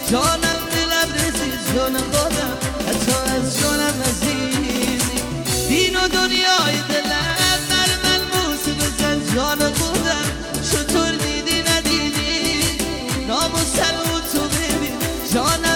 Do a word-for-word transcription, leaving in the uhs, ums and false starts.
جانم دلم رسید جان خودم حتی از جانم عزیزی دین و دنیای دلم بر من بوسه بزن جان خودم چطور دیدی ندیدی نام و سر و تو ببین جانم